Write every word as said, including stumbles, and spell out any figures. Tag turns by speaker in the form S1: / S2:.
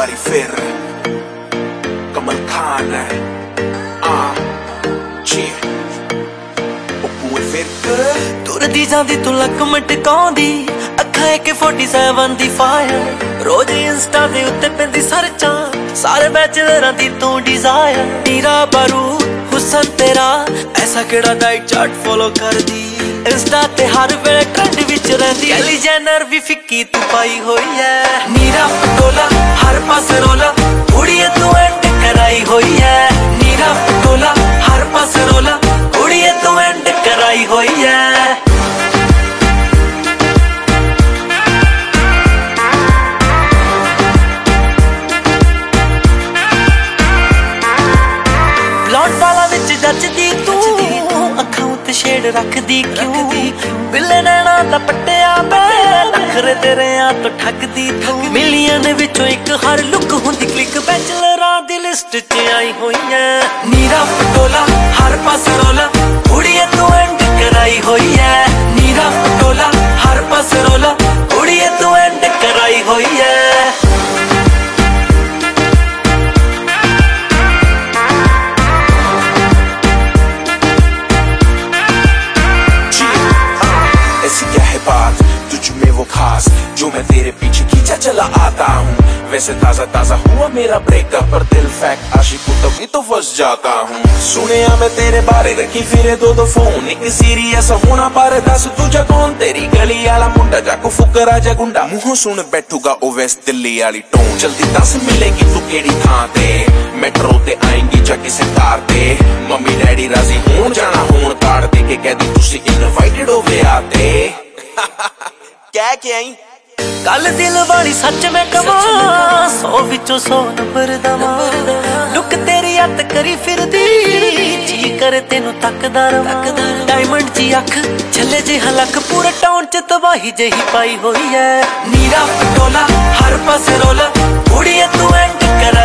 S1: बारी फिर कमल खान है आ जी फिर
S2: तुर दी जांदी तू लक मटकाउंदी अखां ए के फोर्टी सेवन दी फायर रोज इंस्टा दे उत्ते पेंदी सर्चां सारे बैचलरां दी तू डिजायर नीरा बारूद हुसन तेरा ऐसा केड़ा डाइट चार्ट फॉलो कर दी इंस्टा ते हर वेले ट्रेंड विच रहंदी कैली जेनर भी फिक्की तू पाई होई है नीरा पटोला हर पासे रोला कुड़िए तू एंड कराई होई है नीरा पटोला हर पासे रोला कुड़िए तू एंड कराई होई है जचदी तू अखां उत्ते शेड रखदी क्यों बिल्ले नैना दा पट्टिया पे नखरे तेरे आ तो ठगदी तू मिलियन विचों एक हर लुक हुंदी क्लिक बैचलरां दी लिस्ट च आई होई है नीरा पटोला हर पासे रोला कुड़िए तू एंड कराई होई है नीरा पटोला हर पासे रोला कुड़िए तू एंड कराई होई है
S1: जो मैं तेरे पीछे खींचा चला आता हूँ वैसे ताजा ताजा हुआ मेरा ब्रेकअप पर दिल फैक्ट आशिक को तभी तो फंस जाता हूँ सुने मैं तेरे बारे रखी फिरे दो दो फोन एक सीरियस होना पर दस तुझा कौन तेरी गली आला मुंडा जाको फुकरा जा गुंडा मुंह सुन बैठूगा ओ वेस्ट दिल्ली वाली टोन जल्दी दस मिलेगी तू केड़ी थां ते मेट्रो ते आएंगी जा किसे कार ते मम्मी डैडी राजी होन जाना होन कार्ड दे के कह दी तुसी इनवाइटेड होवे आते क्या क्या आई
S2: कल दिल वाली सच में कमा सौ विचों सौ नंबर दवा लुक तेरी अत करी फिरदी जी करे तेनू तकदा रवां डायमंड जी अख छले जे हलक पूरे टाउन च तबाही जही पाई होई है नीरा पटोला हर पासे रोला कुड़िए तू एंड कर